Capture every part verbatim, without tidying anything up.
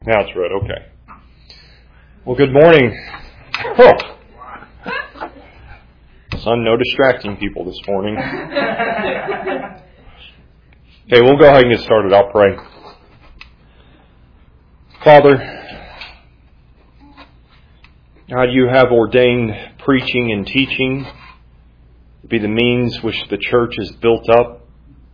Now it's red, okay. Well, good morning. Oh. Son, no distracting people this morning. Okay, we'll go ahead and get started. I'll pray. Father, God, you have ordained preaching and teaching to be the means which the church is built up.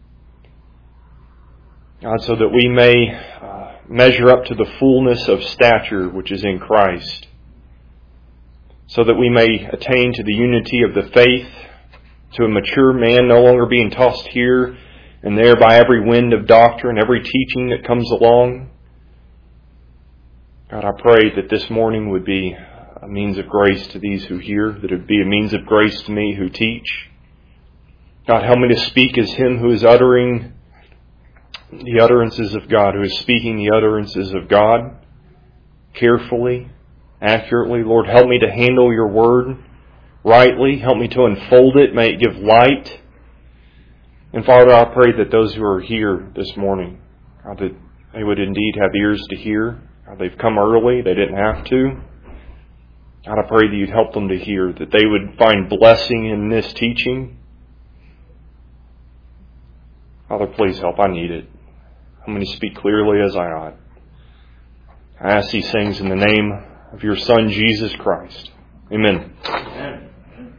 God, so that we may uh, measure up to the fullness of stature which is in Christ, so that we may attain to the unity of the faith, to a mature man, no longer being tossed here and there by every wind of doctrine, every teaching that comes along. God, I pray that this morning would be a means of grace to these who hear, that it would be a means of grace to me who teach. God, help me to speak as him who is uttering the utterances of God, who is speaking the utterances of God carefully, accurately. Lord, help me to handle your word rightly. Help me to unfold it. May it give light. And Father, I pray that those who are here this morning, God, that they would indeed have ears to hear. God, they've come early. They didn't have to. God, I pray that you'd help them to hear, that they would find blessing in this teaching. Father, please help. I need it. I'm going to speak clearly as I ought. I ask these things in the name of your Son, Jesus Christ. Amen. Amen.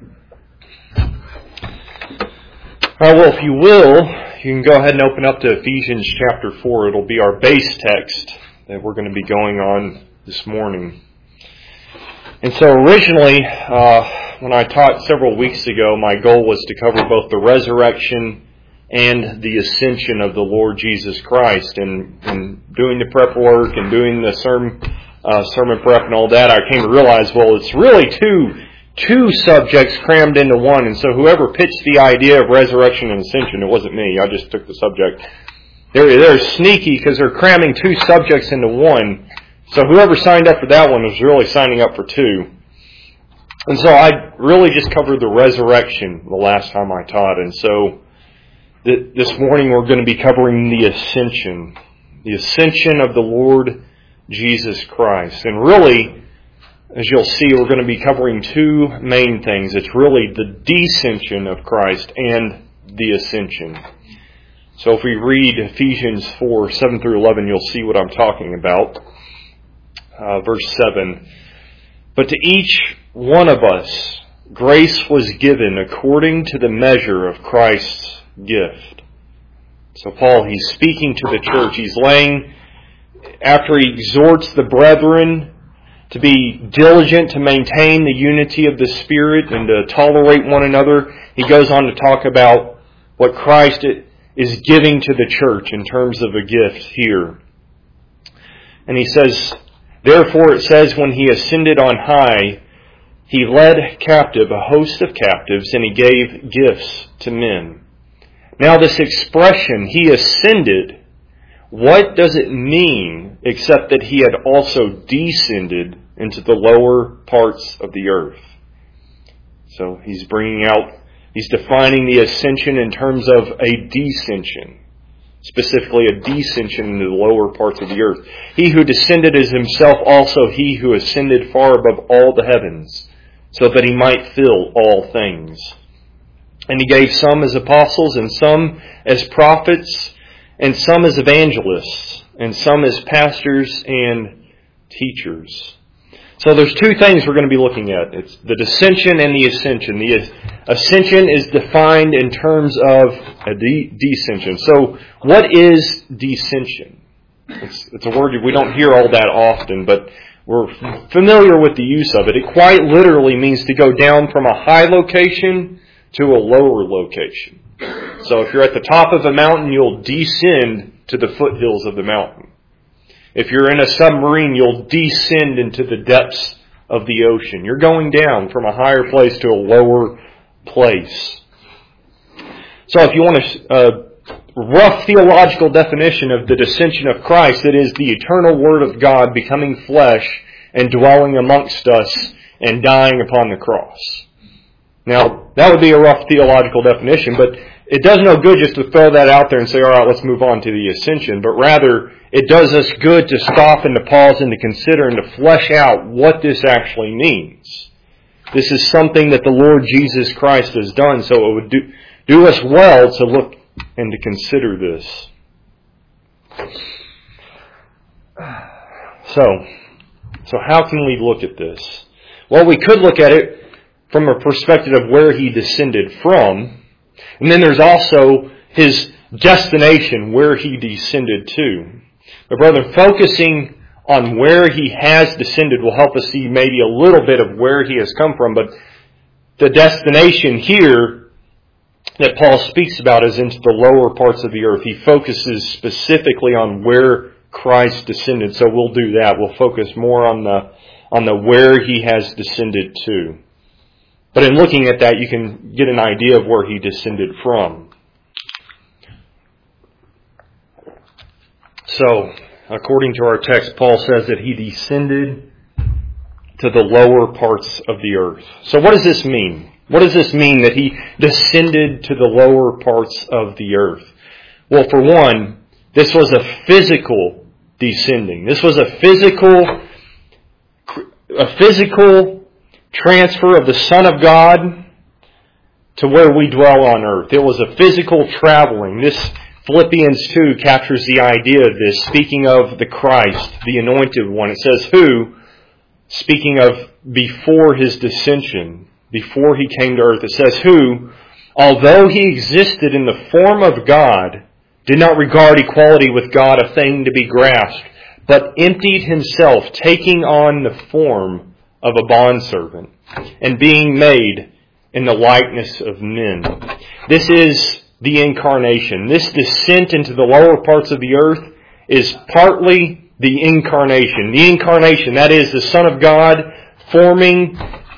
All right, well, if you will, you can go ahead and open up to Ephesians chapter four. It'll be our base text that we're going to be going on this morning. And so originally, uh, when I taught several weeks ago, my goal was to cover both the resurrection and the ascension of the Lord Jesus Christ. And, and doing the prep work and doing the sermon, uh, sermon prep and all that, I came to realize, well, it's really two two subjects crammed into one. And so whoever pitched the idea of resurrection and ascension, it wasn't me. I just took the subject. They're, they're sneaky because they're cramming two subjects into one. So whoever signed up for that one was really signing up for two. And so I really just covered the resurrection the last time I taught. And so this morning we're going to be covering the ascension. The ascension of the Lord Jesus Christ. And really, as you'll see, we're going to be covering two main things. It's really the descension of Christ and the ascension. So if we read Ephesians four, seven through eleven, you'll see what I'm talking about. Uh, verse seven. But to each one of us, grace was given according to the measure of Christ's gift. So Paul, he's speaking to the church. He's laying, after he exhorts the brethren to be diligent to maintain the unity of the Spirit and to tolerate one another, he goes on to talk about what Christ is giving to the church in terms of a gift here. And he says, therefore it says, when he ascended on high, he led captive a host of captives, and he gave gifts to men. Now this expression, he ascended, what does it mean except that he had also descended into the lower parts of the earth? So he's bringing out, he's defining the ascension in terms of a descension. Specifically a descension into the lower parts of the earth. He who descended is himself also he who ascended far above all the heavens, so that he might fill all things. And he gave some as apostles, and some as prophets, and some as evangelists, and some as pastors and teachers. So there's two things we're going to be looking at. It's the descension and the ascension. The ascension is defined in terms of a de- descension. So what is descension? It's, it's a word we don't hear all that often, but we're familiar with the use of it. It quite literally means to go down from a high location to a lower location. So if you're at the top of a mountain, you'll descend to the foothills of the mountain. If you're in a submarine, you'll descend into the depths of the ocean. You're going down from a higher place to a lower place. So if you want a, a rough theological definition of the descension of Christ, it is the eternal Word of God becoming flesh and dwelling amongst us and dying upon the cross. Now, that would be a rough theological definition, but it does no good just to throw that out there and say, all right, let's move on to the ascension. But rather, it does us good to stop and to pause and to consider and to flesh out what this actually means. This is something that the Lord Jesus Christ has done, so it would do, do us well to look and to consider this. So, so how can we look at this? Well, we could look at it from a perspective of where He descended from. And then there's also His destination, where He descended to. But brother, focusing on where He has descended will help us see maybe a little bit of where He has come from. But the destination here that Paul speaks about is into the lower parts of the earth. He focuses specifically on where Christ descended. So we'll do that. We'll focus more on the, on the where He has descended to. But in looking at that, you can get an idea of where He descended from. So, according to our text, Paul says that He descended to the lower parts of the earth. So what does this mean? What does this mean that He descended to the lower parts of the earth? Well, for one, this was a physical descending. This was a physical, a physical transfer of the Son of God to where we dwell on earth. It was a physical traveling. This Philippians two captures the idea of this, speaking of the Christ, the Anointed One. It says who, speaking of before His descension, before He came to earth, it says who, although He existed in the form of God, did not regard equality with God a thing to be grasped, but emptied Himself, taking on the form of a bondservant, and being made in the likeness of men. This is the incarnation. This descent into the lower parts of the earth is partly the incarnation. The incarnation, that is, the Son of God forming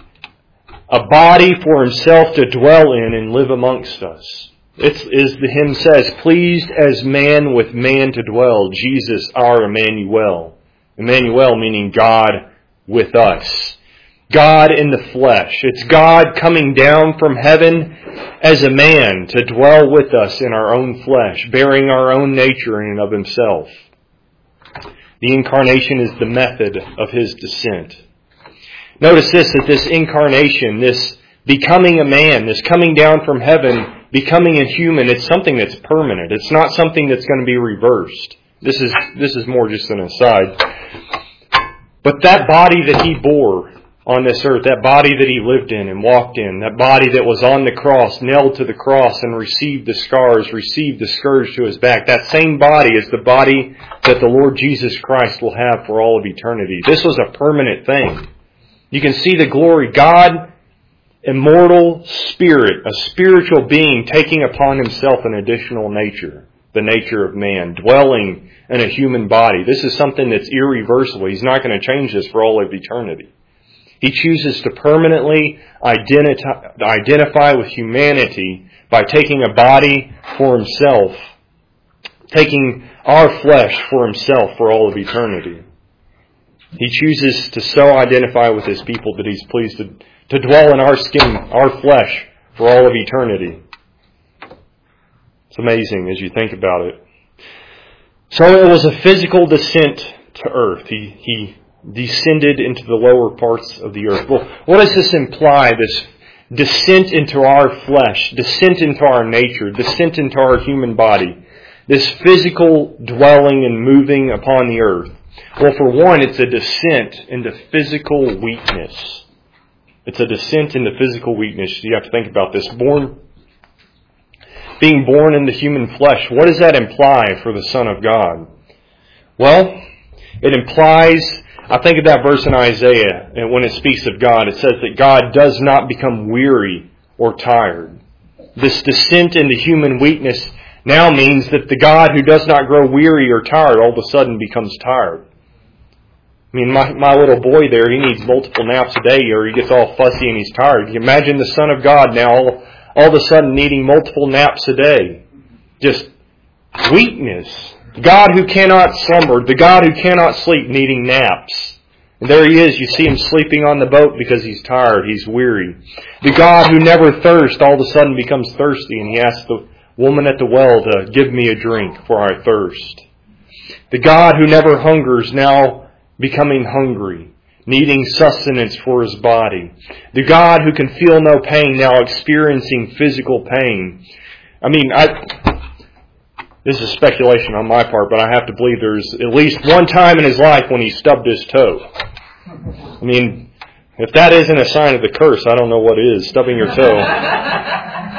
a body for Himself to dwell in and live amongst us. It's, as the hymn says, pleased as man with man to dwell, Jesus our Emmanuel. Emmanuel meaning God with us. God in the flesh. It's God coming down from heaven as a man to dwell with us in our own flesh, bearing our own nature in and of Himself. The incarnation is the method of His descent. Notice this, that this incarnation, this becoming a man, this coming down from heaven, becoming a human, it's something that's permanent. It's not something that's going to be reversed. This is, this is more just an aside. But that body that He bore on this earth, that body that He lived in and walked in, that body that was on the cross, nailed to the cross and received the scars, received the scourge to His back, that same body is the body that the Lord Jesus Christ will have for all of eternity. This was a permanent thing. You can see the glory. God, immortal spirit, a spiritual being taking upon Himself an additional nature, the nature of man, dwelling in a human body. This is something that's irreversible. He's not going to change this for all of eternity. He chooses to permanently identify, identify with humanity by taking a body for Himself, taking our flesh for Himself for all of eternity. He chooses to so identify with His people that He's pleased to, to dwell in our skin, our flesh, for all of eternity. It's amazing as you think about it. So it was a physical descent to earth. He, he descended into the lower parts of the earth. Well, what does this imply, this descent into our flesh, descent into our nature, descent into our human body, this physical dwelling and moving upon the earth? Well, for one, it's a descent into physical weakness. It's a descent into physical weakness. You have to think about this. Born, being born into human flesh, what does that imply for the Son of God? Well, it implies, I think of that verse in Isaiah, and when it speaks of God, it says that God does not become weary or tired. This descent into human weakness now means that the God who does not grow weary or tired all of a sudden becomes tired. I mean, my, my little boy there, he needs multiple naps a day or he gets all fussy and he's tired. You imagine the Son of God now all, all of a sudden needing multiple naps a day. Just weakness. God who cannot slumber, the God who cannot sleep needing naps. And there He is. You see Him sleeping on the boat because He's tired, He's weary. The God who never thirsts all of a sudden becomes thirsty and He has to woman at the well to give me a drink for I thirst. The God who never hungers now becoming hungry, needing sustenance for His body. The God who can feel no pain now experiencing physical pain. I mean, I, this is speculation on my part, but I have to believe there's at least one time in His life when He stubbed His toe. I mean, if that isn't a sign of the curse, I don't know what is, stubbing your toe.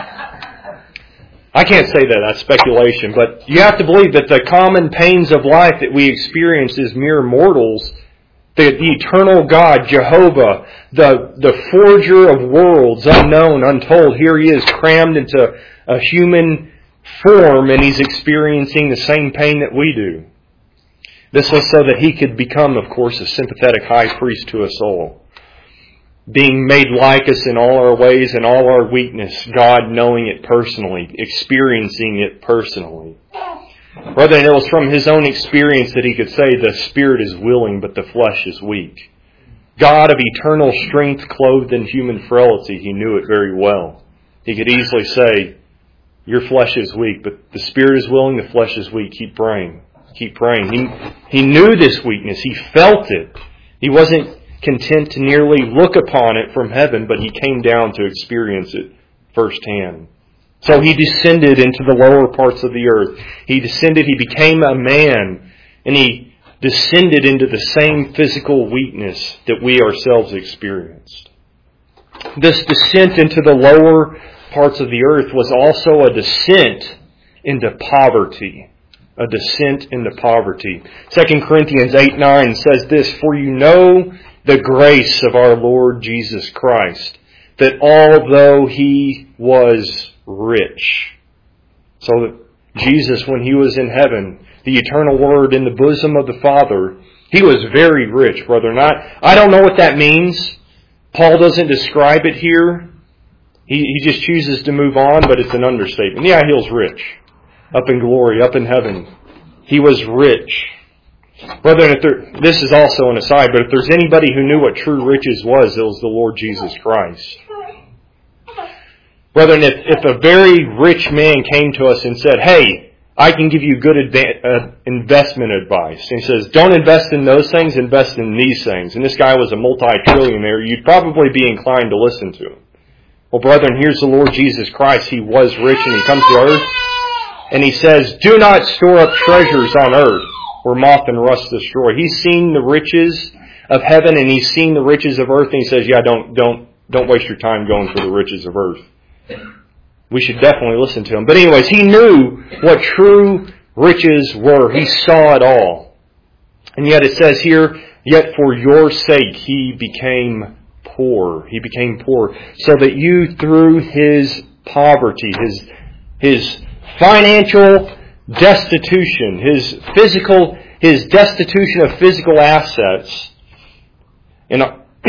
I can't say that, that's speculation, but you have to believe that the common pains of life that we experience as mere mortals, the, the eternal God, Jehovah, the, the forger of worlds, unknown, untold, here He is crammed into a human form and He's experiencing the same pain that we do. This was so that He could become, of course, a sympathetic high priest to us all. Being made like us in all our ways and all our weakness, God knowing it personally, experiencing it personally. Brethren, it was from His own experience that He could say, the spirit is willing, but the flesh is weak. God of eternal strength clothed in human frailty, He knew it very well. He could easily say, your flesh is weak, but the spirit is willing, the flesh is weak. Keep praying. Keep praying. He, he knew this weakness. He felt it. He wasn't content to merely look upon it from heaven, but He came down to experience it firsthand. So He descended into the lower parts of the earth. He descended, He became a man, and He descended into the same physical weakness that we ourselves experienced. This descent into the lower parts of the earth was also a descent into poverty. A descent into poverty. Second Corinthians eight nine says this, for you know the grace of our Lord Jesus Christ, that although He was rich, so that Jesus, when He was in heaven, the eternal Word in the bosom of the Father, He was very rich, brethren. I, I don't know what that means. Paul doesn't describe it here. He, he just chooses to move on, but it's an understatement. Yeah, He was rich. Up in glory, up in heaven. He was rich. Brethren, if there, this is also an aside, but if there's anybody who knew what true riches was, it was the Lord Jesus Christ. Brethren, if, if a very rich man came to us and said, hey, I can give you good adva- uh, investment advice. And he says, don't invest in those things, invest in these things. And this guy was a multi-trillionaire, you'd probably be inclined to listen to him. Well, brethren, here's the Lord Jesus Christ. He was rich and He comes to earth. And He says, do not store up treasures on earth where moth and rust destroy. He's seen the riches of heaven and He's seen the riches of earth. And He says, yeah, don't, don't, don't waste your time going for the riches of earth. We should definitely listen to Him. But anyways, He knew what true riches were. He saw it all. And yet it says here, yet for your sake He became poor. He became poor. So that you through His poverty, His, His financial destitution, His physical, His destitution of physical assets and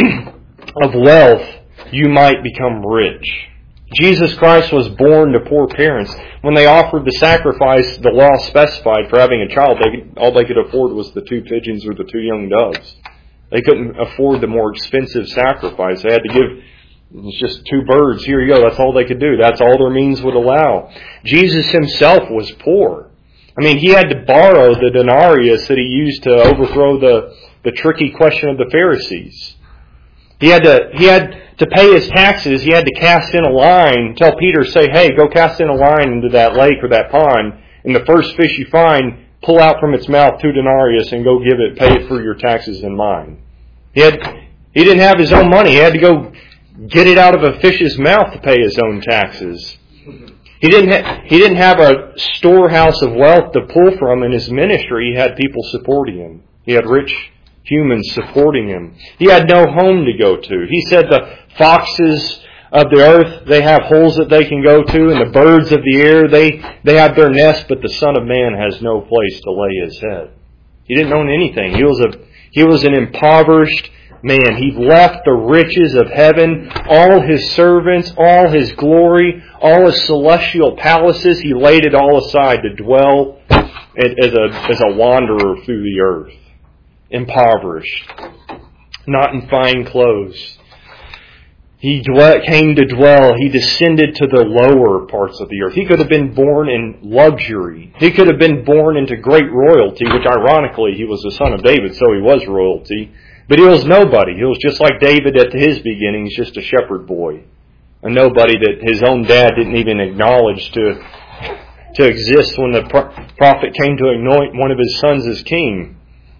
of wealth, you might become rich. Jesus Christ was born to poor parents. When they offered the sacrifice, the law specified for having a child, they could, all they could afford was the two pigeons or the two young doves. They couldn't afford the more expensive sacrifice. They had to give, it's just two birds. Here you go. That's all they could do. That's all their means would allow. Jesus Himself was poor. I mean, He had to borrow the denarius that He used to overthrow the, the tricky question of the Pharisees. He had to, he had to pay His taxes. He had to cast in a line, tell Peter, say, hey, go cast in a line into that lake or that pond, and the first fish you find, pull out from its mouth two denarius and go give it, pay it for your taxes and mine. He had, he didn't have his own money. He had to go get it out of a fish's mouth to pay his own taxes. He didn't ha- he didn't have a storehouse of wealth to pull from in His ministry. He had people supporting Him. He had rich humans supporting Him. He had no home to go to. He said the foxes of the earth, they have holes that they can go to, and the birds of the air, they, they have their nest, but the Son of Man has no place to lay His head. He didn't own anything. He was a he was an impoverished man. He left the riches of heaven, all His servants, all His glory, all His celestial palaces. He laid it all aside to dwell as a, as a wanderer through the earth. Impoverished. Not in fine clothes. He dwell, came to dwell. He descended to the lower parts of the earth. He could have been born in luxury. He could have been born into great royalty, which ironically, he was the son of David, so he was royalty. But he was nobody. He was just like David at his beginnings, just a shepherd boy. A nobody that his own dad didn't even acknowledge to, to exist when the prophet came to anoint one of his sons as king.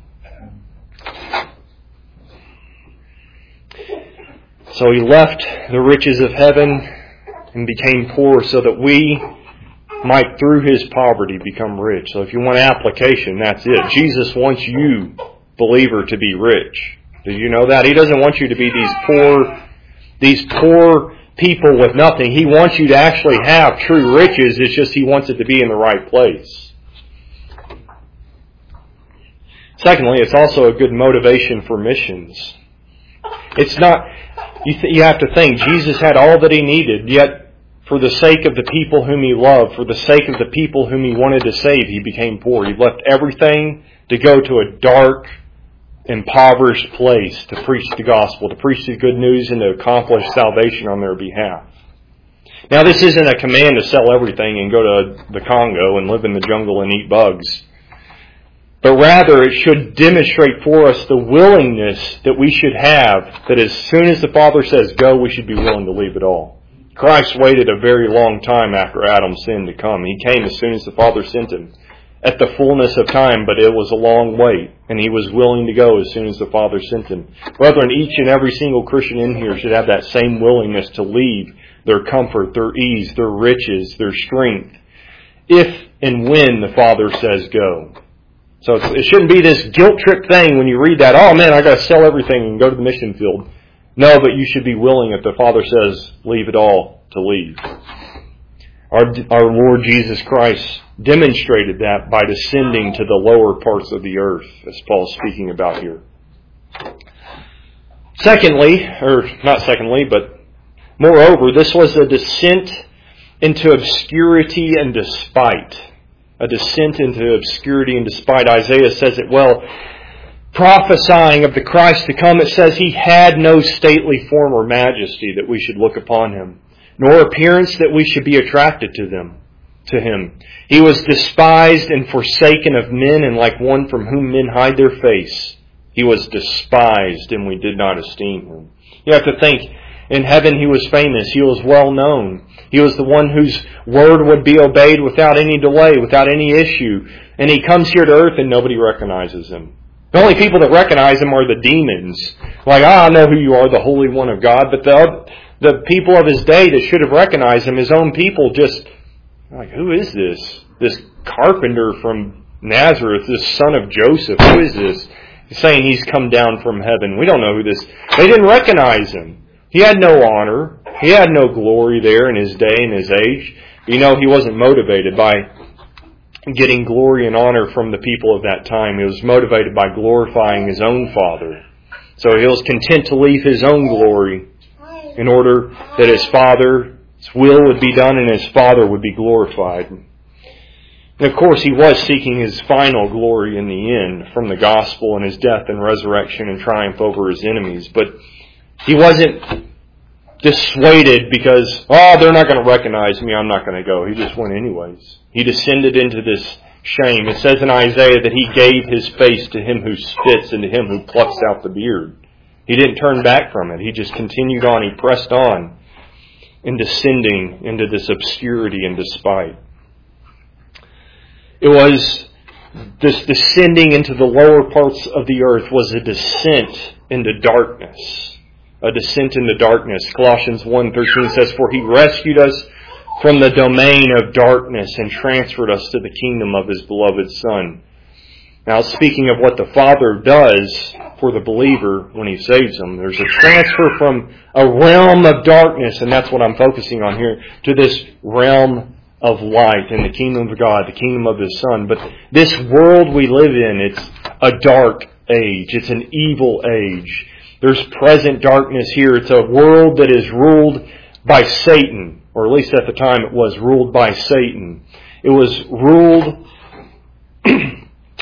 So he left the riches of heaven and became poor so that we might, through his poverty, become rich. So if you want application, that's it. Jesus wants you, believer, to be rich. Do you know that? He doesn't want you to be these poor, these poor people with nothing. He wants you to actually have true riches. It's just he wants it to be in the right place. Secondly, it's also a good motivation for missions. It's not... You, th- you have to think, Jesus had all that he needed, yet for the sake of the people whom he loved, for the sake of the people whom he wanted to save, he became poor. He left everything to go to a dark, impoverished place to preach the gospel, to preach the good news and to accomplish salvation on their behalf. Now, this isn't a command to sell everything and go to the Congo and live in the jungle and eat bugs. But rather, it should demonstrate for us the willingness that we should have, that as soon as the Father says go, we should be willing to leave it all. Christ waited a very long time after Adam sinned to come. He came as soon as the Father sent him, at the fullness of time, but it was a long wait, and he was willing to go as soon as the Father sent him. Brethren, each and every single Christian in here should have that same willingness to leave their comfort, their ease, their riches, their strength, if and when the Father says go. So it's, it shouldn't be this guilt trip thing when you read that, oh man, I got to sell everything and go to the mission field. No, but you should be willing, if the Father says leave it all, to leave. Our, our Lord Jesus Christ demonstrated that by descending to the lower parts of the earth, as Paul's speaking about here. Secondly, or not secondly, but moreover, this was a descent into obscurity and despite. A descent into obscurity and despite. Isaiah says it well. Prophesying of the Christ to come, it says he had no stately form or majesty that we should look upon him, nor appearance that we should be attracted to them, to him. He was despised and forsaken of men, and like one from whom men hide their face. He was despised, and we did not esteem him. You have to think, in heaven he was famous. He was well known. He was the one whose word would be obeyed without any delay, without any issue. And he comes here to earth and nobody recognizes him. The only people that recognize him are the demons. Like, ah, I know who you are, the Holy One of God. But the, the people of his day that should have recognized him, his own people, just, like, who is this? This carpenter from Nazareth, this son of Joseph, who is this? He's saying he's come down from heaven. We don't know who this... They didn't recognize him. He had no honor. He had no glory there in his day and his age. You know, he wasn't motivated by getting glory and honor from the people of that time. He was motivated by glorifying his own Father. So he was content to leave his own glory in order that his Father's will would be done and his Father would be glorified. And of course, he was seeking his final glory in the end from the gospel and his death and resurrection and triumph over his enemies. But he wasn't dissuaded because, oh, they're not going to recognize me, I'm not going to go. He just went anyways. He descended into this shame. It says in Isaiah that he gave his face to him who spits and to him who plucks out the beard. He didn't turn back from it. He just continued on. He pressed on in descending into this obscurity and despite. It was this descending into the lower parts of the earth was a descent into darkness. A descent into darkness. Colossians one thirteen says, for he rescued us from the domain of darkness and transferred us to the kingdom of his beloved Son. Now, speaking of what the Father does for the believer when he saves them, there's a transfer from a realm of darkness, and that's what I'm focusing on here, to this realm of light in the kingdom of God, the kingdom of his Son. But this world we live in, it's a dark age. It's an evil age. There's present darkness here. It's a world that is ruled by Satan, or at least at the time it was ruled by Satan. It was ruled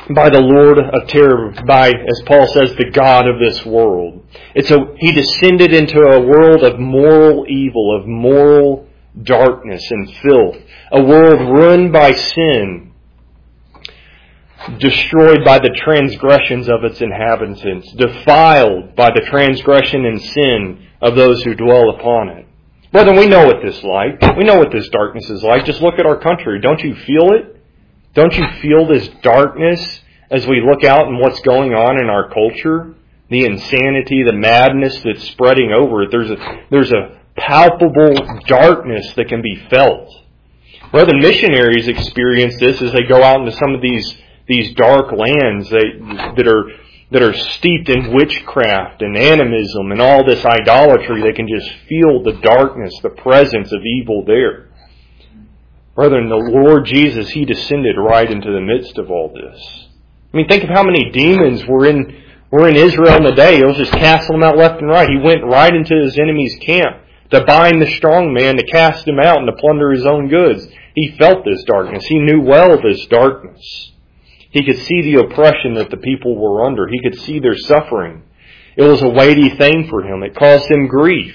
by the Lord of terror, by, as Paul says, the God of this world. It's a, he descended into a world of moral evil, of moral darkness and filth. A world ruined by sin, destroyed by the transgressions of its inhabitants, defiled by the transgression and sin of those who dwell upon it. Brethren, we know what this is like. We know what this darkness is like. Just look at our country. Don't you feel it? Don't you feel this darkness as we look out and what's going on in our culture? The insanity, the madness that's spreading over it. There's a, there's a palpable darkness that can be felt. Rather, missionaries experience this as they go out into some of these these dark lands they, that are that are steeped in witchcraft and animism and all this idolatry. They can just feel the darkness, the presence of evil there. Brethren, the Lord Jesus, He descended right into the midst of all this. I mean, think of how many demons were in were in Israel in the day. He was just casting them out left and right. He went right into his enemy's camp to bind the strong man, to cast him out, and to plunder his own goods. He felt this darkness. He knew well this darkness. He could see the oppression that the people were under. He could see their suffering. It was a weighty thing for him. It caused him grief.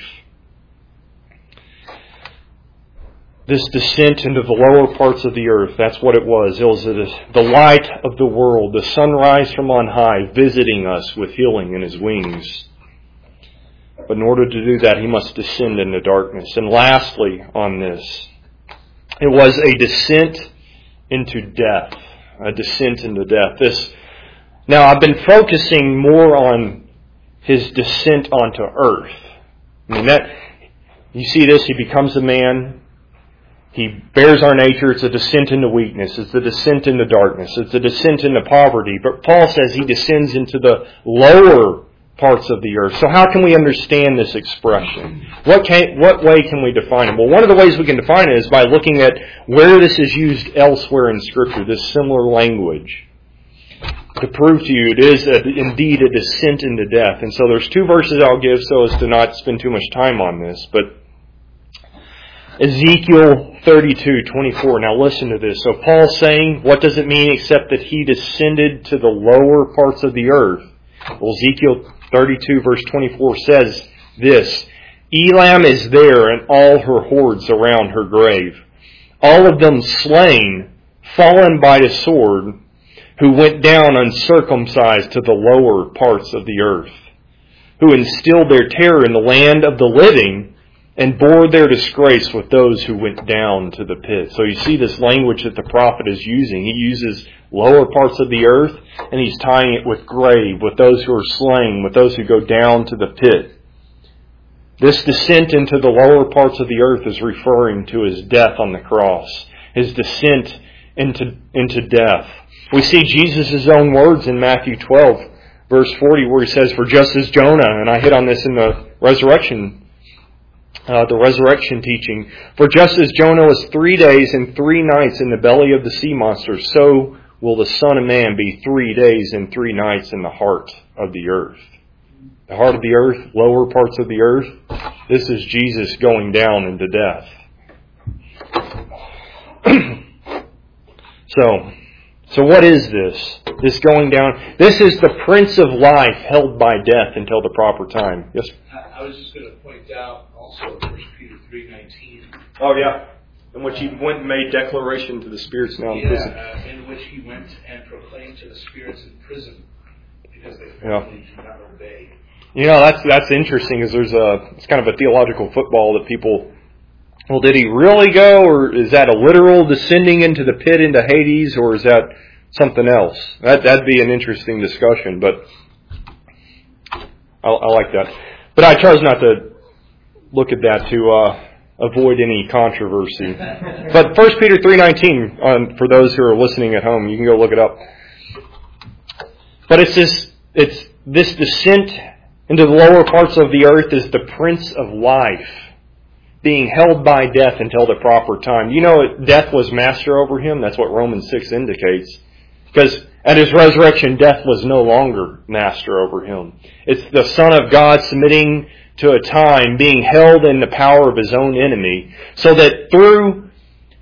This descent into the lower parts of the earth, that's what it was. It was the light of the world, the sunrise from on high, visiting us with healing in His wings. But in order to do that, He must descend into darkness. And lastly on this, it was a descent into death. A descent into death. This, now, I've been focusing more on His descent onto earth. I mean, that, you see this, He becomes a man. He bears our nature. It's a descent into weakness. It's a descent into darkness. It's a descent into poverty. But Paul says He descends into the lower parts of the earth. So how can we understand this expression? What can, what way can we define it? Well, one of the ways we can define it is by looking at where this is used elsewhere in Scripture, this similar language. To prove to you it is a, indeed a descent into death. And so there's two verses I'll give so as to not spend too much time on this. But Ezekiel thirty-two twenty-four. Now listen to this. So Paul's saying, what does it mean except that He descended to the lower parts of the earth? Well, Ezekiel thirty-two verse twenty-four says this: Elam is there and all her hordes around her grave, all of them slain, fallen by the sword, who went down uncircumcised to the lower parts of the earth, who instilled their terror in the land of the living and bore their disgrace with those who went down to the pit. So you see this language that the prophet is using. He uses lower parts of the earth, and he's tying it with grave, with those who are slain, with those who go down to the pit. This descent into the lower parts of the earth is referring to His death on the cross, His descent into, into death. We see Jesus' own words in Matthew twelve, verse forty, where He says, for just as Jonah, and I hit on this in the resurrection Uh, the resurrection teaching. For just as Jonah was three days and three nights in the belly of the sea monster, so will the Son of Man be three days and three nights in the heart of the earth. The heart of the earth, lower parts of the earth. This is Jesus going down into death. so, so what is this? This going down? This is the Prince of Life held by death until the proper time. Yes? I was just going to point out also First Peter three nineteen. Oh yeah, in which He went and made declaration to the spirits now in yeah, prison. Uh, in which He went and proclaimed to the spirits in prison because they Yeah. finally did not obey. You know, that's that's interesting. Is there's a it's kind of a theological football that people. Well, did He really go, or is that a literal descending into the pit into Hades, or is that something else? That that'd be an interesting discussion, but I, I like that. But I chose not to look at that to uh, avoid any controversy. But First Peter three nineteen, um, for those who are listening at home, you can go look it up. But it's this, it's this descent into the lower parts of the earth is the Prince of Life, being held by death until the proper time. You know, death was master over Him. That's what Romans six indicates. Because at His resurrection, death was no longer master over Him. It's the Son of God submitting to a time, being held in the power of His own enemy, so that through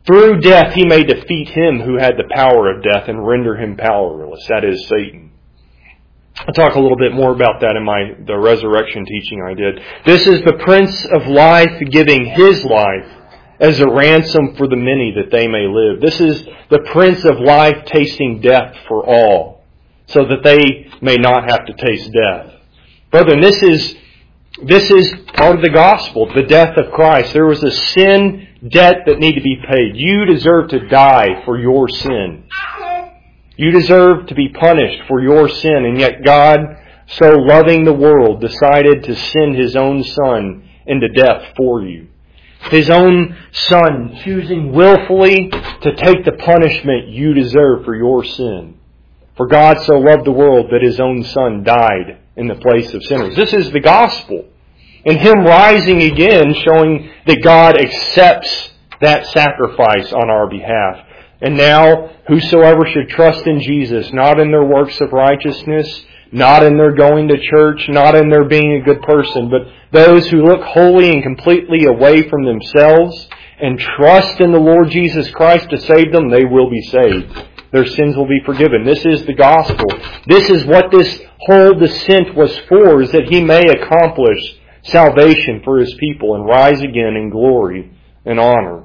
through death He may defeat him who had the power of death and render him powerless. That is Satan. I'll talk a little bit more about that in my the resurrection teaching I did. This is the Prince of Life giving His life as a ransom for the many that they may live. This is the Prince of Life tasting death for all, so that they may not have to taste death. Brethren, this is this is part of the gospel, the death of Christ. There was a sin debt that needed to be paid. You deserve to die for your sin. You deserve to be punished for your sin, and yet God, so loving the world, decided to send His own Son into death for you. His own Son choosing willfully to take the punishment you deserve for your sin. For God so loved the world that His own Son died in the place of sinners. This is the gospel. And Him rising again, showing that God accepts that sacrifice on our behalf. And now, whosoever should trust in Jesus, not in their works of righteousness, not in their going to church, not in their being a good person, but those who look wholly and completely away from themselves and trust in the Lord Jesus Christ to save them, they will be saved. Their sins will be forgiven. This is the gospel. This is what this whole descent was for, is that He may accomplish salvation for His people and rise again in glory and honor.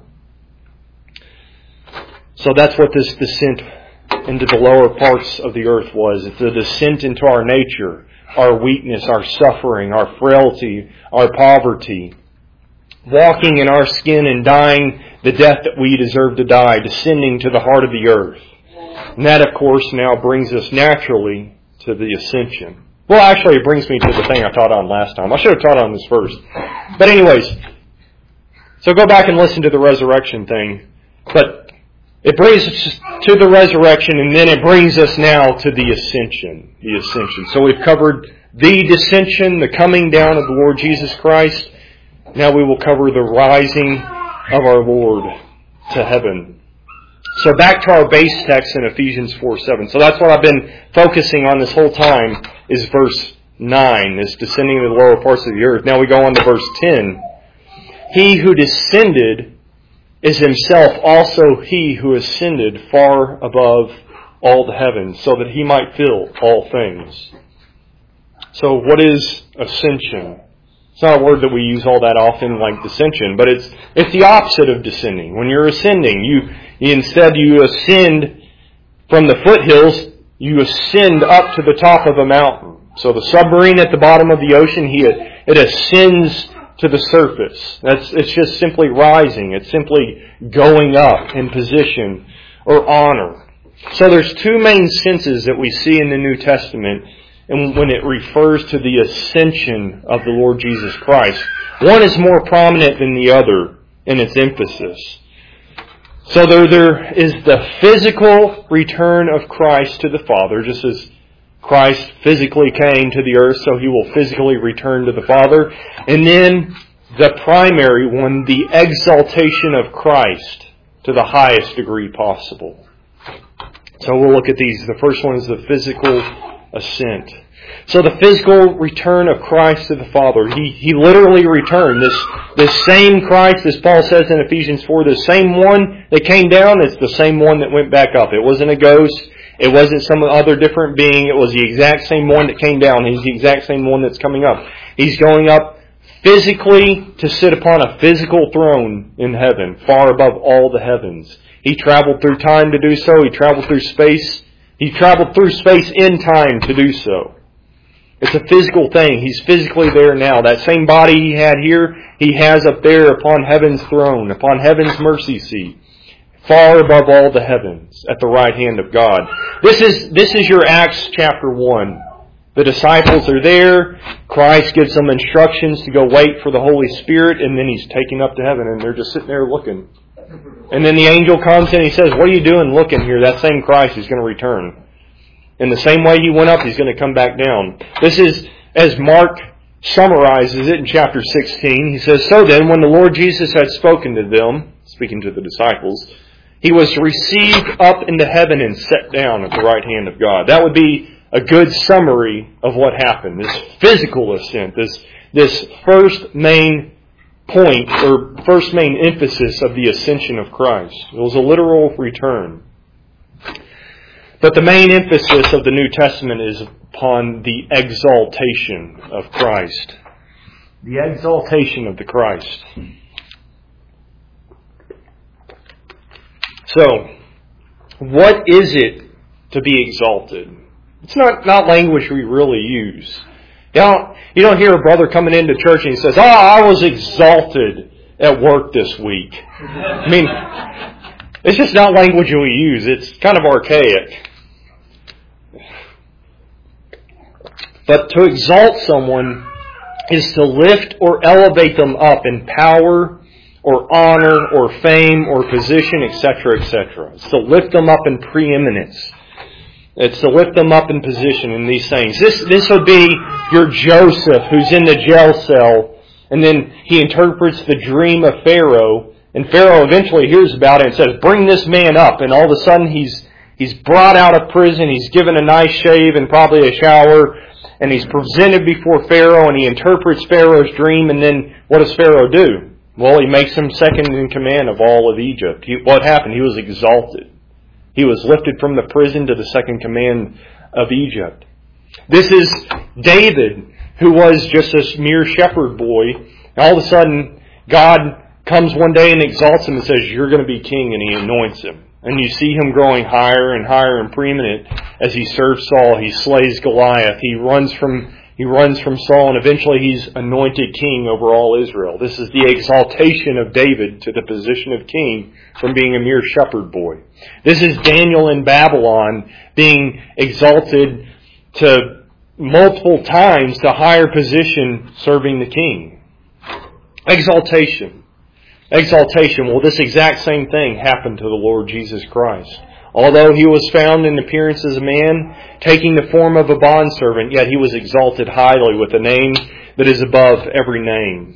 So that's what this descent into the lower parts of the earth was. It's a descent into our nature, our weakness, our suffering, our frailty, our poverty. Walking in our skin and dying the death that we deserve to die, descending to the heart of the earth. And that, of course, now brings us naturally to the ascension. Well, actually, it brings me to the thing I taught on last time. I should have taught on this first. But anyways, so go back and listen to the resurrection thing. But it brings us to the resurrection, and then it brings us now to the ascension. The ascension. So we've covered the descension, the coming down of the Lord Jesus Christ. Now we will cover the rising of our Lord to heaven. So back to our base text in Ephesians four seven. So that's what I've been focusing on this whole time, is verse nine, is descending to the lower parts of the earth. Now we go on to verse ten. He who descended is Himself also He who ascended far above all the heavens, so that He might fill all things. So what is ascension? It's not a word that we use all that often like dissension, but it's it's the opposite of descending. When you're ascending, you, you instead you ascend from the foothills, you ascend up to the top of a mountain. So the submarine at the bottom of the ocean, he it ascends to the surface. That's it's just simply rising. It's simply going up in position or honor. So there's two main senses that we see in the New Testament, and when it refers to the ascension of the Lord Jesus Christ. One is more prominent than the other in its emphasis. So there, there is the physical return of Christ to the Father, just as Christ physically came to the earth, so He will physically return to the Father. And then the primary one, the exaltation of Christ to the highest degree possible. So we'll look at these. The first one is the physical ascent. So the physical return of Christ to the Father. He He literally returned. This, this same Christ, as Paul says in Ephesians four, the same one that came down, it's the same one that went back up. It wasn't a ghost. It wasn't some other different being. It was the exact same one that came down. He's the exact same one that's coming up. He's going up physically to sit upon a physical throne in heaven, far above all the heavens. He traveled through time to do so. He traveled through space. He traveled through space in time to do so. It's a physical thing. He's physically there now. That same body He had here, He has up there upon heaven's throne, upon heaven's mercy seat, far above all the heavens, at the right hand of God. This is this is your Acts chapter one. The disciples are there. Christ gives them instructions to go wait for the Holy Spirit, and then He's taken up to heaven, and they're just sitting there looking. And then the angel comes and He says, "What are you doing looking here? That same Christ is going to return. In the same way He went up, He's going to come back down." This is, as Mark summarizes it in chapter sixteen, he says, "So then, when the Lord Jesus had spoken to them," speaking to the disciples, He was received up into heaven and set down at the right hand of God. That would be a good summary of what happened. This physical ascent, this, this first main point or first main emphasis of the ascension of Christ. It was a literal return. But the main emphasis of the New Testament is upon the exaltation of Christ. The exaltation of the Christ. So, what is it to be exalted? It's not, not language we really use. You don't, you don't hear a brother coming into church and he says, "Oh, I was exalted at work this week." I mean, it's just not language we use. It's kind of archaic. But to exalt someone is to lift or elevate them up in power or honor or fame or position, et cetera, et cetera. It's to lift them up in preeminence. It's to lift them up in position in these things. This, this would be your Joseph who's in the jail cell, and then he interprets the dream of Pharaoh, and Pharaoh eventually hears about it and says, "Bring this man up." And all of a sudden he's he's brought out of prison, he's given a nice shave and probably a shower, and he's presented before Pharaoh, and he interprets Pharaoh's dream, and then what does Pharaoh do? Well, he makes him second in command of all of Egypt. He, what happened? He was exalted. He was lifted from the prison to the second command of Egypt. This is David, who was just a mere shepherd boy. And all of a sudden, God comes one day and exalts him and says, "You're going to be king," and he anoints him. And you see him growing higher and higher and preeminent as he serves Saul. He slays Goliath. He runs from he runs from Saul, and eventually he's anointed king over all Israel. This is the exaltation of David to the position of king from being a mere shepherd boy. This is Daniel in Babylon being exalted to multiple times to higher position serving the king. Exaltation. Exaltation. Well, this exact same thing happened to the Lord Jesus Christ. Although he was found in appearance as a man, taking the form of a bondservant, yet he was exalted highly with a name that is above every name.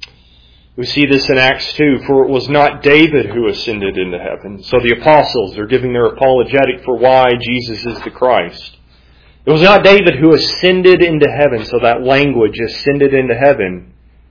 We see this in Acts two, for it was not David who ascended into heaven. So the apostles are giving their apologetic for why Jesus is the Christ. It was not David who ascended into heaven, so that language, ascended into heaven.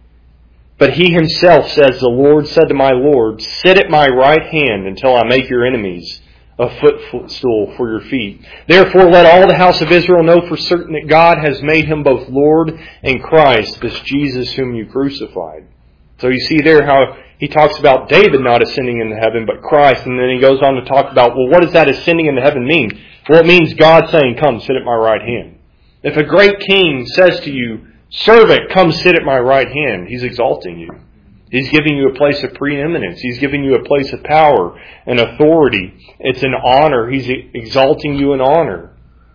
But he himself says, "The Lord said to my Lord, sit at my right hand until I make your enemies a footstool for your feet. Therefore let all the house of Israel know for certain that God has made him both Lord and Christ, this Jesus whom you crucified." So you see there how he talks about David not ascending into heaven, but Christ. And then he goes on to talk about, well, what does that ascending into heaven mean? Well, it means God saying, "Come, sit at my right hand." If a great king says to you, "Servant, come sit at my right hand," he's exalting you. He's giving you a place of preeminence. He's giving you a place of power and authority. It's an honor. He's exalting you in honor.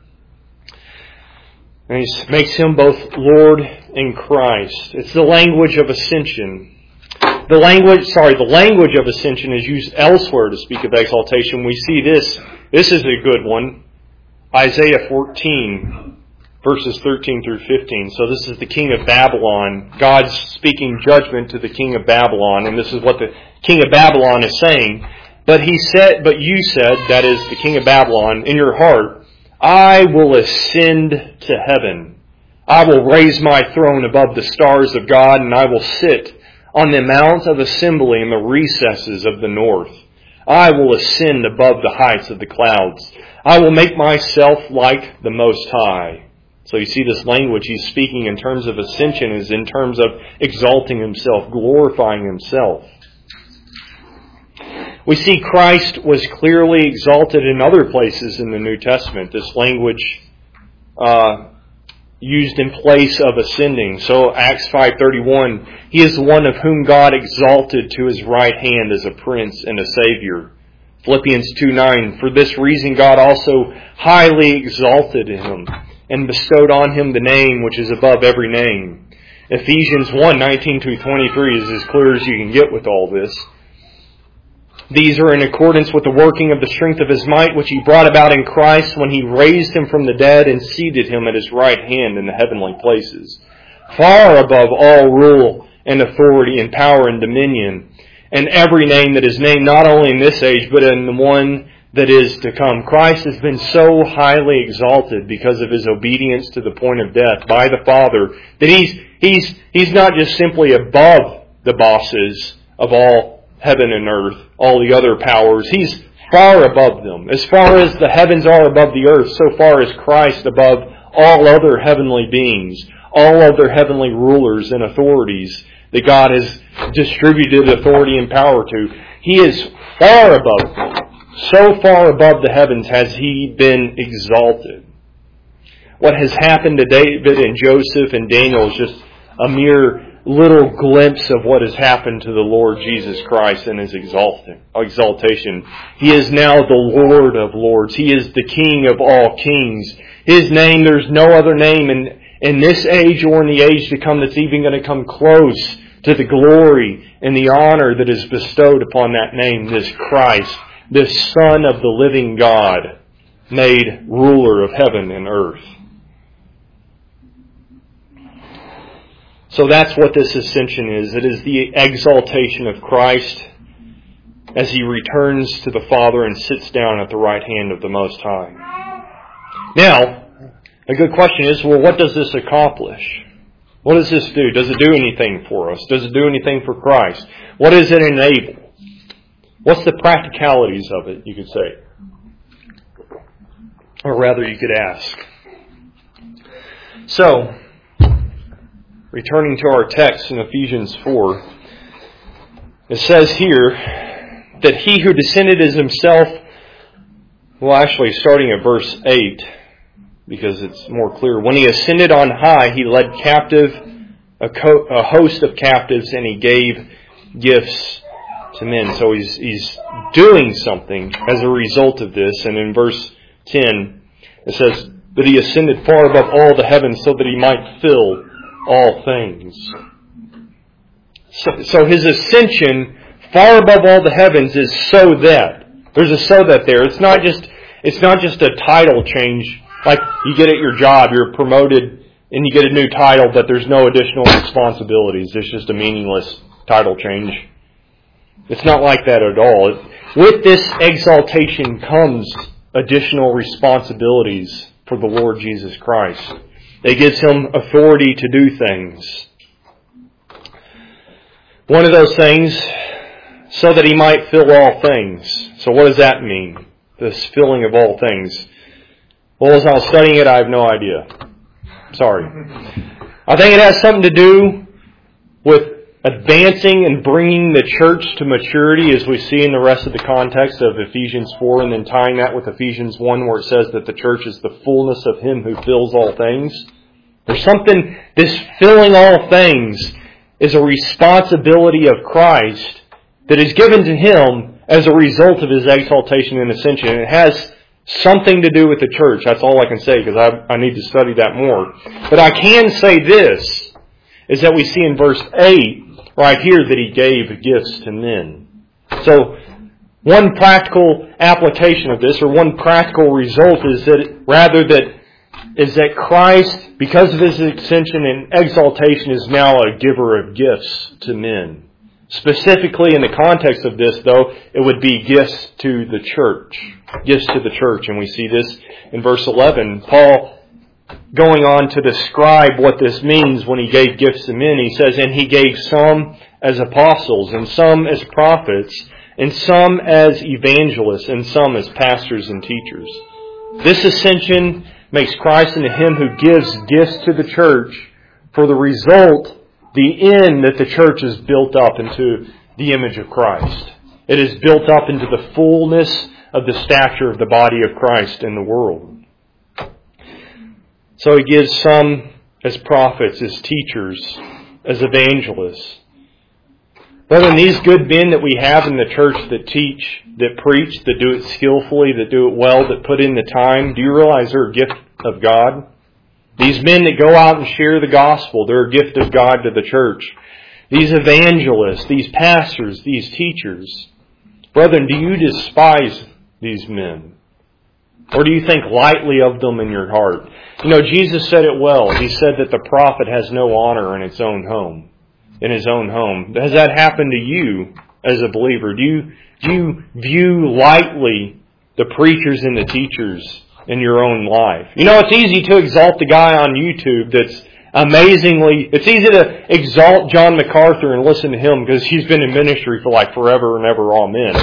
And he makes him both Lord and Christ. It's the language of ascension. The language, sorry, the language of ascension is used elsewhere to speak of exaltation. We see this. This is a good one. Isaiah fourteen. Verses thirteen through fifteen. So this is the king of Babylon. God's speaking judgment to the king of Babylon. And this is what the king of Babylon is saying. But he said, but you said, that is the king of Babylon, in your heart, "I will ascend to heaven. I will raise my throne above the stars of God, and I will sit on the mount of assembly in the recesses of the north. I will ascend above the heights of the clouds. I will make myself like the Most High." So you see this language he's speaking in terms of ascension is in terms of exalting himself, glorifying himself. We see Christ was clearly exalted in other places in the New Testament. This language uh, used in place of ascending. So Acts five thirty-one, he is the one of whom God exalted to his right hand as a prince and a savior. Philippians two nine, for this reason God also highly exalted him and bestowed on him the name which is above every name. Ephesians one nineteen through twenty-three is as clear as you can get with all this. These are in accordance with the working of the strength of his might, which he brought about in Christ when he raised him from the dead and seated him at his right hand in the heavenly places, far above all rule and authority and power and dominion, and every name that is named not only in this age, but in the one that is to come. Christ has been so highly exalted because of his obedience to the point of death by the Father that he's he's he's not just simply above the bosses of all heaven and earth, all the other powers. He's far above them. As far as the heavens are above the earth, so far is Christ above all other heavenly beings, all other heavenly rulers and authorities that God has distributed authority and power to. He is far above them. So far above the heavens has He been exalted. What has happened to David and Joseph and Daniel is just a mere little glimpse of what has happened to the Lord Jesus Christ and His exaltation. He is now the Lord of lords. He is the King of all kings. His name, there's no other name in, in this age or in the age to come that's even going to come close to the glory and the honor that is bestowed upon that name, this Christ, this Son of the living God, made ruler of heaven and earth. So that's what this ascension is. It is the exaltation of Christ as He returns to the Father and sits down at the right hand of the Most High. Now, a good question is, well, what does this accomplish? What does this do? Does it do anything for us? Does it do anything for Christ? What does it enable? What's the practicalities of it, you could say? Or rather, you could ask. So, returning to our text in Ephesians four, it says here that He who descended is Himself, well actually starting at verse eight, because it's more clear. When He ascended on high, He led captive a, co- a host of captives, and He gave gifts to men. So He's, he's doing something as a result of this. And in verse ten, it says that He ascended far above all the heavens so that He might fill all things. So, so His ascension far above all the heavens is so that. There's a so that there. It's not just it's not just a title change like you get at your job, you're promoted and you get a new title, but there's no additional responsibilities. It's just a meaningless title change. It's not like that at all. With this exaltation comes additional responsibilities for the Lord Jesus Christ. It gives Him authority to do things. One of those things, so that He might fill all things. So what does that mean? This filling of all things. Well, as I was studying it, I have no idea. Sorry. I think it has something to do with advancing and bringing the church to maturity, as we see in the rest of the context of Ephesians four, and then tying that with Ephesians one, where it says that the church is the fullness of Him who fills all things. There's something, this filling all things is a responsibility of Christ that is given to Him as a result of His exaltation and ascension. And it has something to do with the church. That's all I can say, because I, I need to study that more. But I can say this, is that we see in verse eight, right here, that He gave gifts to men. So, one practical application of this, or one practical result, is that rather that is that Christ, because of His ascension and exaltation, is now a giver of gifts to men. Specifically in the context of this, though, it would be gifts to the church. Gifts to the church. And we see this in verse eleven. Paul, going on to describe what this means when He gave gifts to men, he says, and He gave some as apostles, and some as prophets, and some as evangelists, and some as pastors and teachers. This ascension makes Christ into Him who gives gifts to the church, for the result, the end that the church is built up into the image of Christ. It is built up into the fullness of the stature of the body of Christ in the world. So He gives some as prophets, as teachers, as evangelists. Brethren, these good men that we have in the church that teach, that preach, that do it skillfully, that do it well, that put in the time, do you realize they're a gift of God? These men that go out and share the gospel, they're a gift of God to the church. These evangelists, these pastors, these teachers. Brethren, do you despise these men? Or do you think lightly of them in your heart? You know, Jesus said it well. He said that the prophet has no honor in its own home, in his own home. Has that happened to you as a believer? Do you, do you view lightly the preachers and the teachers in your own life? You know, it's easy to exalt the guy on YouTube that's amazingly, it's easy to exalt John MacArthur and listen to him because he's been in ministry for like forever and ever, amen.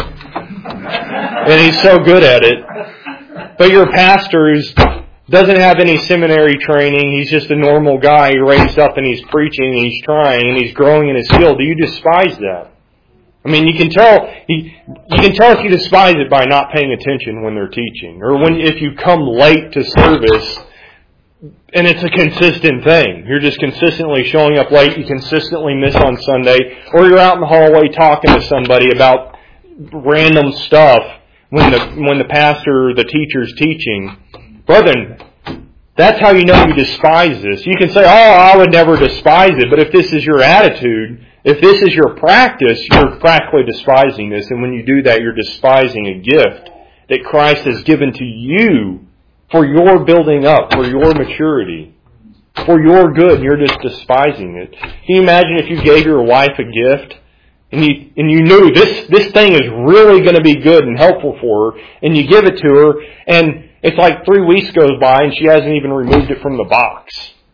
And he's so good at it. But your pastor who's doesn't have any seminary training, he's just a normal guy raised up and he's preaching and he's trying and he's growing in his skill. Do you despise that? I mean, you can tell you, you can tell if you despise it by not paying attention when they're teaching, or when if you come late to service. And it's a consistent thing. You're just consistently showing up late. You consistently miss on Sunday. Or you're out in the hallway talking to somebody about random stuff when the when the pastor or the teacher's teaching. Brethren, that's how you know you despise this. You can say, oh, I would never despise it. But if this is your attitude, if this is your practice, you're practically despising this. And when you do that, you're despising a gift that Christ has given to you for your building up, for your maturity, for your good, and you're just despising it. Can you imagine if you gave your wife a gift and you and you knew this this thing is really going to be good and helpful for her, and you give it to her, and it's like three weeks goes by and she hasn't even removed it from the box.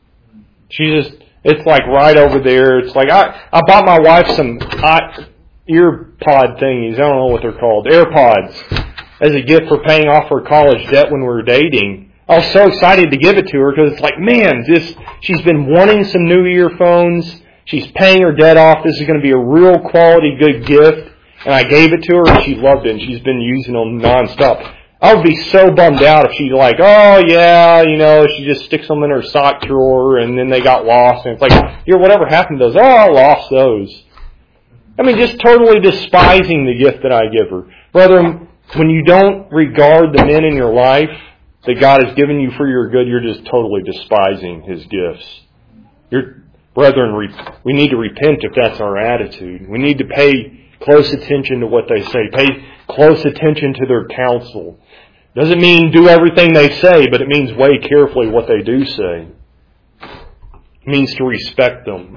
She just, it's like right over there. It's like, I, I bought my wife some ear pod thingies. I don't know what they're called. AirPods. As a gift for paying off her college debt when we were dating. I was so excited to give it to her because it's like, man, this, she's been wanting some new earphones. She's paying her debt off. This is going to be a real quality, good gift. And I gave it to her and she loved it and she's been using them nonstop. I would be so bummed out if she's like, oh yeah, you know, she just sticks them in her sock drawer and then they got lost. And it's like, yeah, whatever happened to those? Oh, I lost those. I mean, just totally despising the gift that I give her. Brethren, when you don't regard the men in your life that God has given you for your good, you're just totally despising His gifts. You're, brethren, we need to repent if that's our attitude. We need to pay close attention to what they say. Pay close attention to their counsel. Doesn't mean do everything they say, but it means weigh carefully what they do say. It means to respect them.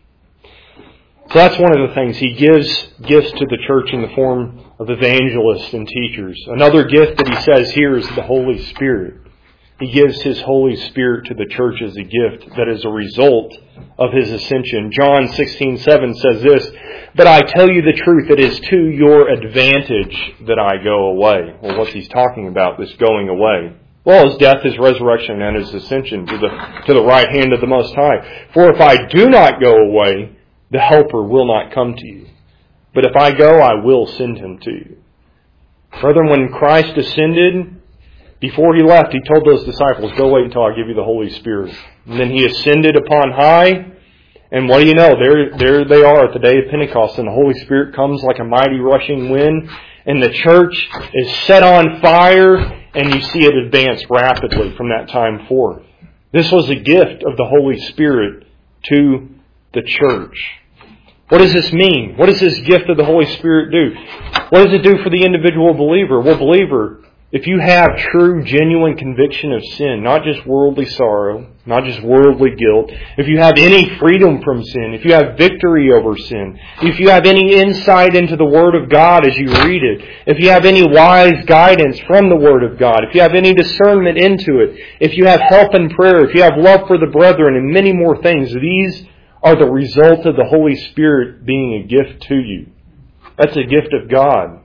So that's one of the things. He gives gifts to the church in the form of evangelists and teachers. Another gift that he says here is the Holy Spirit. He gives His Holy Spirit to the church as a gift that is a result of His ascension. John sixteen seven says this, but I tell you the truth, it is to your advantage that I go away. Well, what's He's talking about, this going away? Well, His death, His resurrection, and His ascension to the, to the right hand of the Most High. For if I do not go away, the Helper will not come to you. But if I go, I will send Him to you. Brethren, when Christ ascended, before He left, He told those disciples, go wait until I give you the Holy Spirit. And then He ascended upon high. And what do you know? There, there they are at the day of Pentecost. And the Holy Spirit comes like a mighty rushing wind. And the church is set on fire. And you see it advance rapidly from that time forth. This was a gift of the Holy Spirit to the church. What does this mean? What does this gift of the Holy Spirit do? What does it do for the individual believer? Well, believer, if you have true, genuine conviction of sin, not just worldly sorrow, not just worldly guilt, if you have any freedom from sin, if you have victory over sin, if you have any insight into the Word of God as you read it, if you have any wise guidance from the Word of God, if you have any discernment into it, if you have help in prayer, if you have love for the brethren, and many more things, these are the result of the Holy Spirit being a gift to you. That's a gift of God.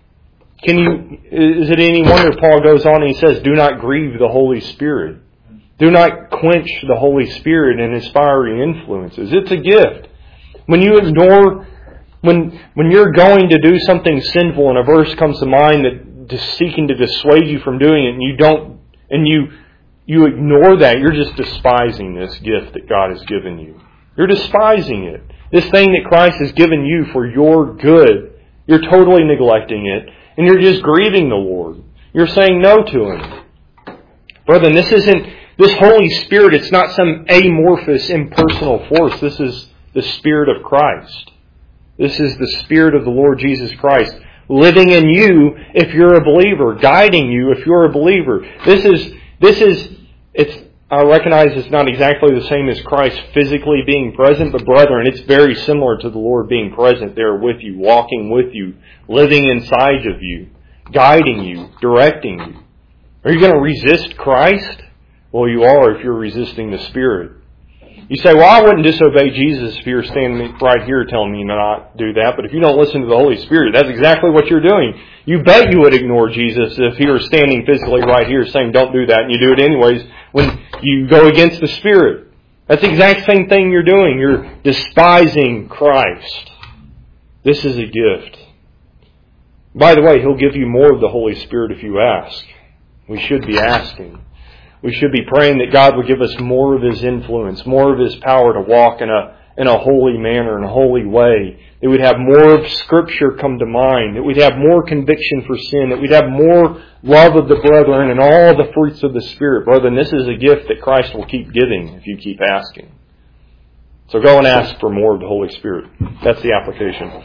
Can you, is it any wonder Paul goes on and he says, do not grieve the Holy Spirit. Do not quench the Holy Spirit and His fiery influences. It's a gift. When you ignore, when, when you're going to do something sinful and a verse comes to mind that is seeking to dissuade you from doing it and you don't, and you, you ignore that, you're just despising this gift that God has given you. You're despising it. This thing that Christ has given you for your good, you're totally neglecting it, and you're just grieving the Lord. You're saying no to Him. Brethren, this isn't, this Holy Spirit, it's not some amorphous, impersonal force. This is the Spirit of Christ. This is the Spirit of the Lord Jesus Christ living in you if you're a believer, guiding you if you're a believer. This is, this is, it's, I recognize it's not exactly the same as Christ physically being present, but brethren, it's very similar to the Lord being present there with you, walking with you, living inside of you, guiding you, directing you. Are you going to resist Christ? Well, you are if you're resisting the Spirit. You say, well, I wouldn't disobey Jesus if you were standing right here telling me not to do that. But if you don't listen to the Holy Spirit, that's exactly what you're doing. You bet you would ignore Jesus if he were standing physically right here saying, don't do that, and you do it anyways when you go against the Spirit. That's the exact same thing you're doing. You're despising Christ. This is a gift. By the way, He'll give you more of the Holy Spirit if you ask. We should be asking. We should be praying that God would give us more of His influence, more of His power to walk in a in a holy manner, in a holy way. That we'd have more of Scripture come to mind. That we'd have more conviction for sin. That we'd have more love of the brethren and all the fruits of the Spirit. Brethren, this is a gift that Christ will keep giving if you keep asking. So go and ask for more of the Holy Spirit. That's the application.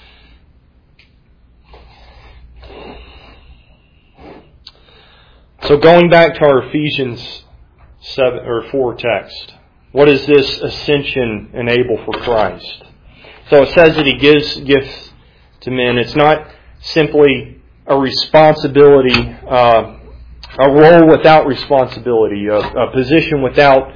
So going back to our Ephesians seven or four text, what does this ascension enable for Christ? So it says that He gives gifts to men. It's not simply a responsibility, uh, a role without responsibility, a, a position without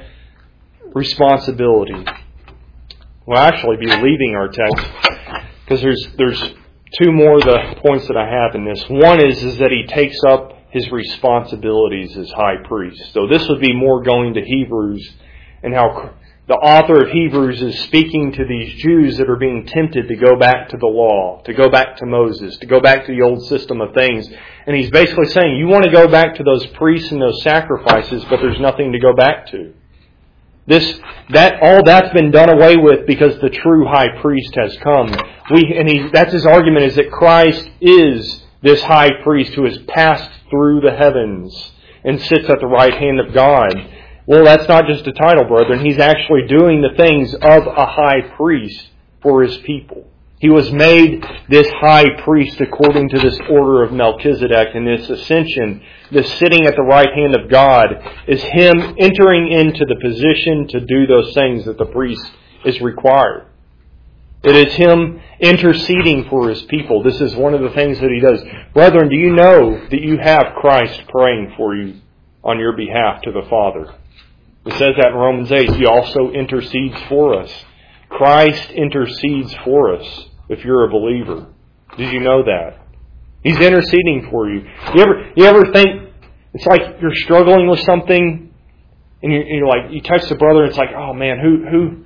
responsibility. We'll actually be leaving our text because there's there's two more of the points that I have in this. One is is that He takes up His responsibilities as high priest. So this would be more going to Hebrews and how the author of Hebrews is speaking to these Jews that are being tempted to go back to the law, to go back to Moses, to go back to the old system of things. And he's basically saying, you want to go back to those priests and those sacrifices, but there's nothing to go back to. This, that, all that's been done away with because the true high priest has come. We, and he, that's his argument, is that Christ is this high priest who has passed through the heavens and sits at the right hand of God. Well, that's not just a title, brethren. He's actually doing the things of a high priest for His people. He was made this high priest according to this order of Melchizedek, and this ascension, this sitting at the right hand of God, is Him entering into the position to do those things that the priest is required. It is Him interceding for His people. This is one of the things that He does. Brethren, do you know that you have Christ praying for you on your behalf to the Father? It says that in Romans eight. He also intercedes for us. Christ intercedes for us if you're a believer. Did you know that? He's interceding for you. You ever, you ever think it's like you're struggling with something and you're, you're like, you text a brother and it's like, oh man, who, who,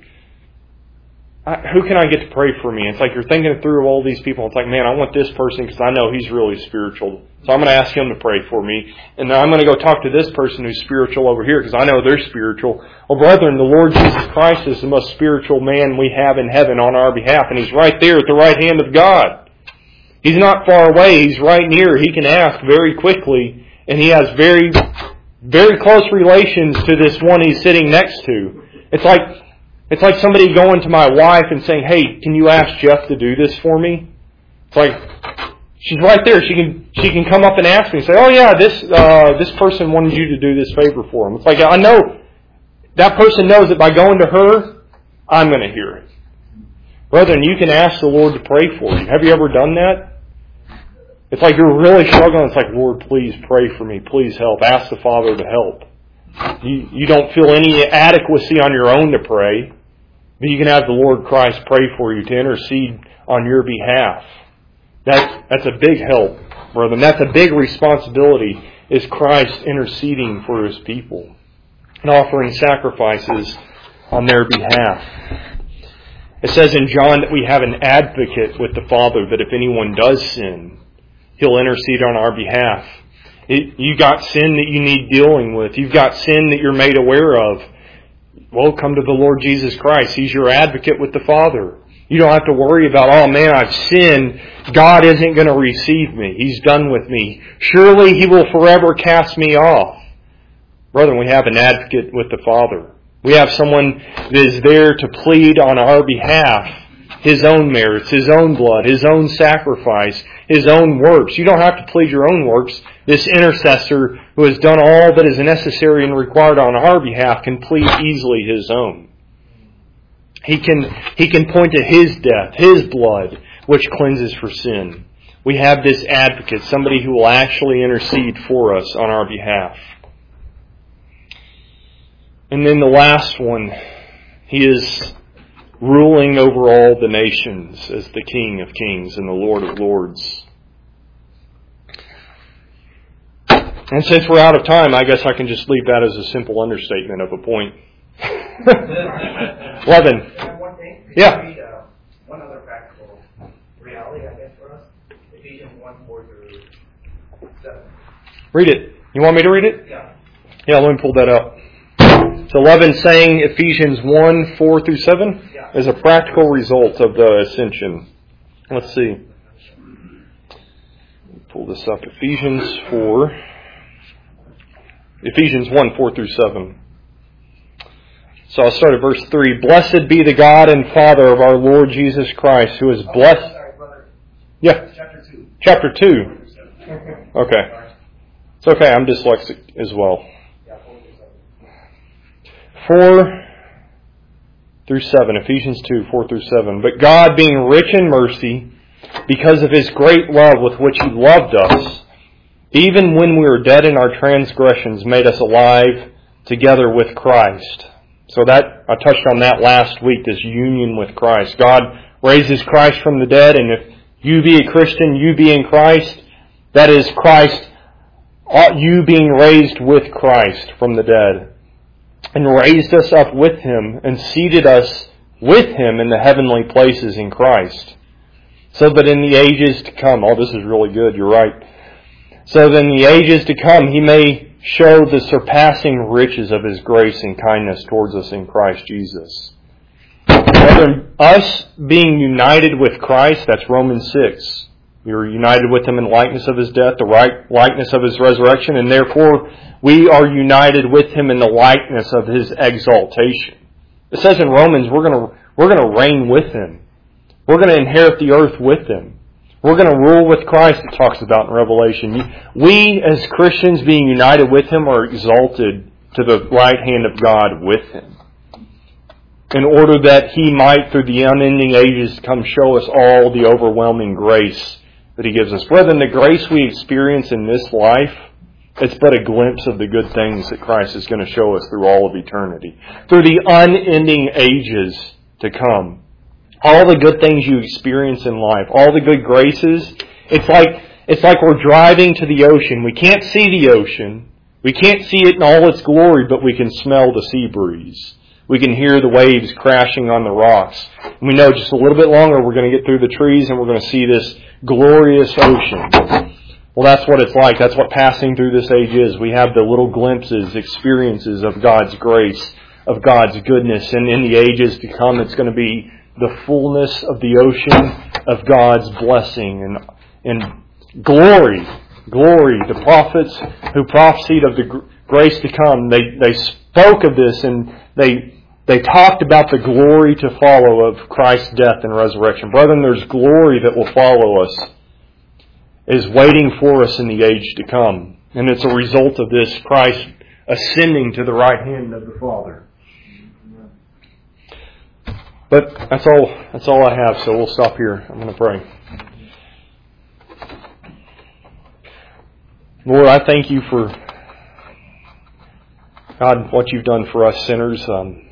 Who can I get to pray for me? It's like you're thinking through all these people. It's like, man, I want this person because I know he's really spiritual. So I'm going to ask him to pray for me. And then I'm going to go talk to this person who's spiritual over here because I know they're spiritual. Well, brethren, the Lord Jesus Christ is the most spiritual man we have in heaven on our behalf. And He's right there at the right hand of God. He's not far away. He's right near. He can ask very quickly. And He has very, very close relations to this one He's sitting next to. It's like... It's like somebody going to my wife and saying, hey, can you ask Jeff to do this for me? It's like, she's right there. She can she can come up and ask me and say, oh yeah, this uh, this person wanted you to do this favor for him. It's like, I know that person knows that by going to her, I'm going to hear it. Brethren, you can ask the Lord to pray for you. Have you ever done that? It's like you're really struggling. It's like, Lord, please pray for me. Please help. Ask the Father to help. You, you don't feel any adequacy on your own to pray. But you can have the Lord Christ pray for you to intercede on your behalf. That's, that's a big help, brethren. That's a big responsibility, is Christ interceding for His people and offering sacrifices on their behalf. It says in John that we have an advocate with the Father, that if anyone does sin, He'll intercede on our behalf. It, you got sin that you need dealing with. You've got sin that you're made aware of. Well, come to the Lord Jesus Christ. He's your advocate with the Father. You don't have to worry about, oh man, I've sinned. God isn't going to receive me. He's done with me. Surely He will forever cast me off. Brethren, we have an advocate with the Father. We have someone that is there to plead on our behalf His own merits, His own blood, His own sacrifice, His own works. You don't have to plead your own works. This intercessor who has done all that is necessary and required on our behalf can plead easily His own. He can, he can point to His death, His blood, which cleanses for sin. We have this advocate, somebody who will actually intercede for us on our behalf. And then the last one He is ruling over all the nations as the King of Kings and the Lord of Lords. And since we're out of time, I guess I can just leave that as a simple understatement of a point. Eleven. One thing. Could Yeah. you read uh, one other practical reality, I guess, for us? Ephesians one, four through seven. Read it. You want me to read it? Yeah. Yeah, let me pull that up. So eleven saying Ephesians one, four through seven Yeah. is a practical result of the ascension. Let's see. Pull this up. Ephesians four. Ephesians one, four through seven. So I'll start at verse three. Blessed be the God and Father of our Lord Jesus Christ, who has Oh, blessed... sorry, brother. Yeah, Chapter two. chapter two. Okay. It's okay, I'm dyslexic as well. Yeah, four through seven. four through seven. Ephesians two, four through seven. But God, being rich in mercy, because of His great love with which He loved us, even when we were dead in our transgressions, made us alive together with Christ. So that, I touched on that last week, this union with Christ. God raises Christ from the dead, and if you be a Christian, you be in Christ, that is Christ, you being raised with Christ from the dead, and raised us up with Him, and seated us with Him in the heavenly places in Christ. So that in the ages to come, oh, this is really good, you're right. So that in the ages to come, He may show the surpassing riches of His grace and kindness towards us in Christ Jesus. Rather, us being united with Christ, that's Romans six. We are united with Him in likeness of His death, the right likeness of His resurrection, and therefore we are united with Him in the likeness of His exaltation. It says in Romans, we're going to we're going to reign with Him. We're going to inherit the earth with Him. We're going to rule with Christ, it talks about in Revelation. We, as Christians, being united with Him, are exalted to the right hand of God with Him, in order that He might, through the unending ages, come show us all the overwhelming grace that He gives us. Brethren, the grace we experience in this life, it's but a glimpse of the good things that Christ is going to show us through all of eternity, through the unending ages to come. All the good things you experience in life, all the good graces, it's like it's like we're driving to the ocean. We can't see the ocean. We can't see it in all its glory, but we can smell the sea breeze. We can hear the waves crashing on the rocks. And we know just a little bit longer we're going to get through the trees and we're going to see this glorious ocean. Well, that's what it's like. That's what passing through this age is. We have the little glimpses, experiences of God's grace, of God's goodness. And in the ages to come, it's going to be the fullness of the ocean of God's blessing and, and glory. Glory. The prophets who prophesied of the gr- grace to come, they, they spoke of this and they they talked about the glory to follow of Christ's death and resurrection. Brethren, there's glory that will follow us, is waiting for us in the age to come. And it's a result of this Christ ascending to the right hand of the Father. But that's all that's all I have, so we'll stop here. I'm going to pray. Lord, I thank You for, God, what You've done for us sinners. Um,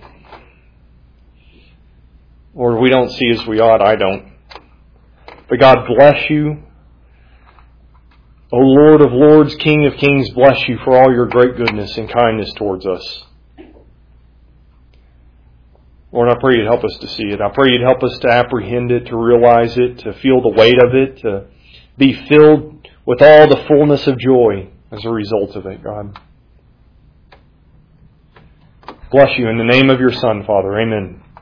Lord, we don't see as we ought. I don't. But God, bless You. O Lord of Lords, King of Kings, bless You for all Your great goodness and kindness towards us. Lord, I pray You'd help us to see it. I pray You'd help us to apprehend it, to realize it, to feel the weight of it, to be filled with all the fullness of joy as a result of it, God. Bless You in the name of Your Son, Father. Amen.